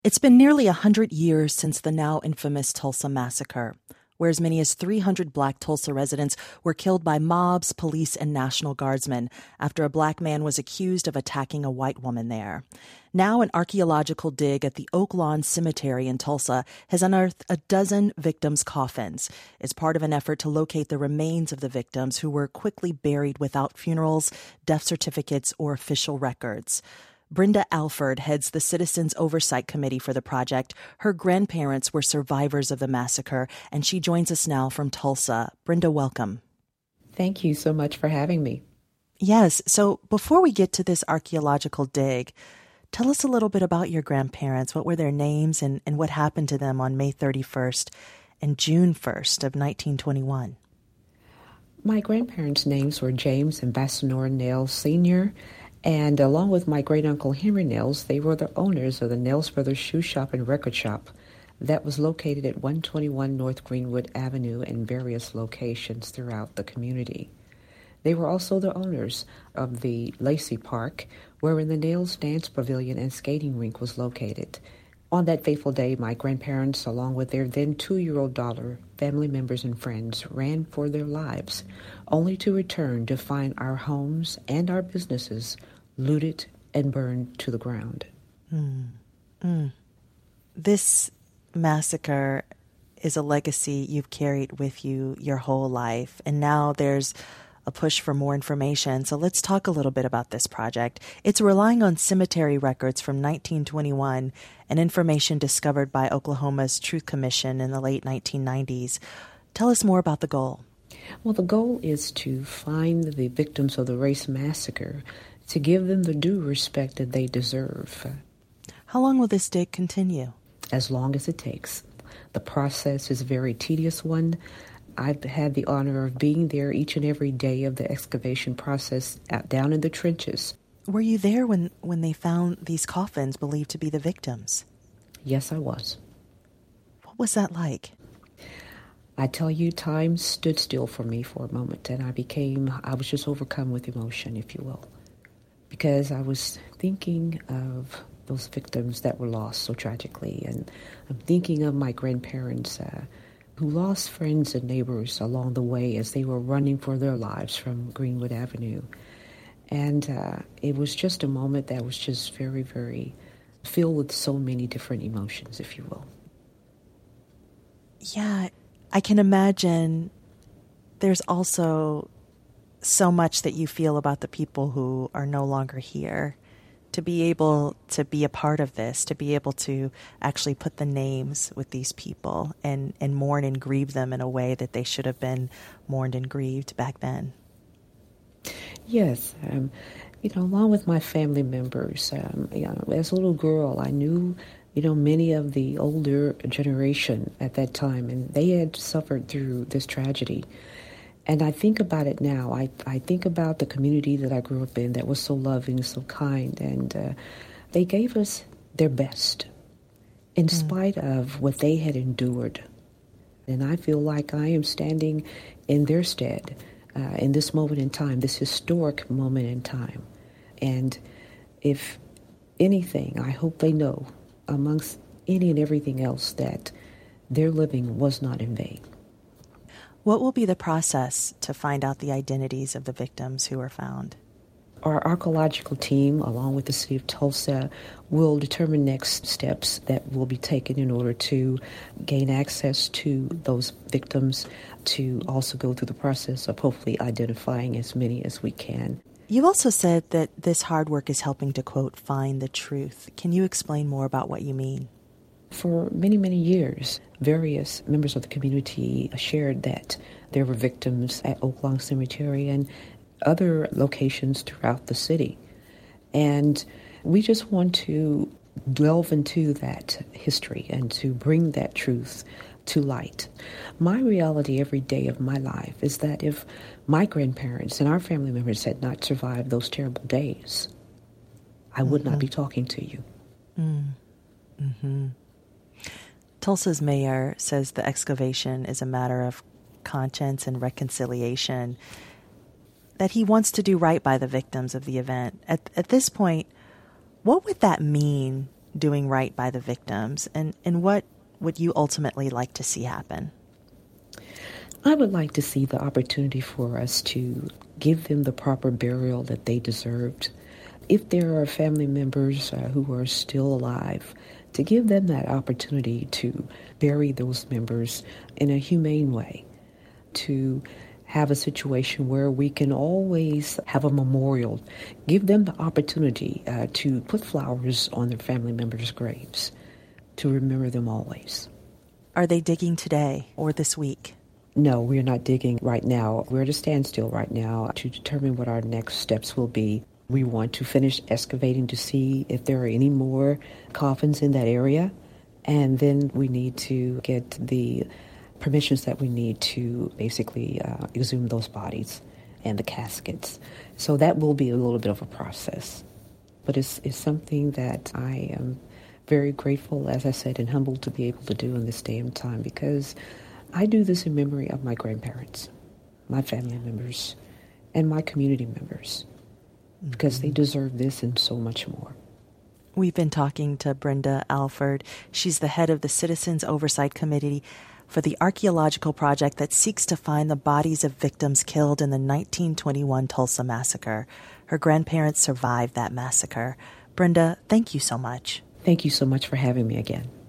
It's been nearly 100 years since the now infamous Tulsa Massacre, where as many as 300 Black Tulsa residents were killed by mobs, police, and National Guardsmen after a Black man was accused of attacking a white woman there. Now, an archaeological dig at the Oak Lawn Cemetery in Tulsa has unearthed a dozen victims' coffins. It's part of an effort to locate the remains of the victims who were quickly buried without funerals, death certificates, or official records. Brenda Alford heads the Citizens Oversight Committee for the project. Her grandparents were survivors of the massacre, and she joins us now from Tulsa. Brenda, welcome. Thank you so much for having me. Yes, so before we get to this archaeological dig, tell us a little bit about your grandparents. What were their names and what happened to them on May 31st and June 1st of 1921? My grandparents' names were James and Bassanor Nails Sr., and along with my great-uncle Henry Nails, they were the owners of the Nails Brothers Shoe Shop and Record Shop that was located at 121 North Greenwood Avenue in various locations throughout the community. They were also the owners of the Lacey Park, wherein the Nails Dance Pavilion and skating rink was located. On that fateful day, my grandparents, along with their then 2-year-old daughter, family members and friends, ran for their lives, only to return to find our homes and our businesses looted and burned to the ground. This massacre is a legacy you've carried with you your whole life, and now there's a push for more information. So let's talk a little bit about this project. It's relying on cemetery records from 1921 and information discovered by Oklahoma's Truth Commission in the late 1990s. Tell us more about the goal. Well, the goal is to find the victims of the race massacre, to give them the due respect that they deserve. How long will this dig continue? As long as it takes. The process is a very tedious one. I've had the honor of being there each and every day of the excavation process down in the trenches. Were you there when they found these coffins believed to be the victims? Yes, I was. What was that like? I tell you, time stood still for me for a moment, and I was just overcome with emotion, if you will, because I was thinking of those victims that were lost so tragically, and I'm thinking of my grandparents who lost friends and neighbors along the way as they were running for their lives from Greenwood Avenue. And it was just a moment that was just very, very filled with so many different emotions, if you will. Yeah, I can imagine there's also so much that you feel about the people who are no longer here. To be able to be a part of this, to be able to actually put the names with these people and mourn and grieve them in a way that they should have been mourned and grieved back then. Yes, along with my family members, as a little girl, I knew, many of the older generation at that time, and they had suffered through this tragedy. And I think about it now. I think about the community that I grew up in that was so loving, so kind, and they gave us their best in spite of what they had endured. And I feel like I am standing in their stead in this moment in time, this historic moment in time. And if anything, I hope they know, amongst any and everything else, that their living was not in vain. What will be the process to find out the identities of the victims who were found? Our archaeological team, along with the city of Tulsa, will determine next steps that will be taken in order to gain access to those victims, to also go through the process of hopefully identifying as many as we can. You also said that this hard work is helping to, quote, find the truth. Can you explain more about what you mean? For many, many years, various members of the community shared that there were victims at Oak Lawn Cemetery and other locations throughout the city. And we just want to delve into that history and to bring that truth to light. My reality every day of my life is that if my grandparents and our family members had not survived those terrible days, I would not be talking to you. Tulsa's mayor says the excavation is a matter of conscience and reconciliation, that he wants to do right by the victims of the event. At this point, what would that mean doing right by the victims, and what would you ultimately like to see happen? I would like to see the opportunity for us to give them the proper burial that they deserved. If there are family members who are still alive, to give them that opportunity to bury those members in a humane way, to have a situation where we can always have a memorial, give them the opportunity to put flowers on their family members' graves, to remember them always. Are they digging today or this week? No, we're not digging right now. We're at a standstill right now to determine what our next steps will be. We want to finish excavating to see if there are any more coffins in that area, and then we need to get the permissions that we need to basically exhume those bodies and the caskets. So that will be a little bit of a process. But it's something that I am very grateful, as I said, and humbled to be able to do in this day and time, because I do this in memory of my grandparents, my family members, and my community members, because they deserve this and so much more. We've been talking to Brenda Alford. She's the head of the Citizens Oversight Committee for the archaeological project that seeks to find the bodies of victims killed in the 1921 Tulsa Massacre. Her grandparents survived that massacre. Brenda, thank you so much. Thank you so much for having me again.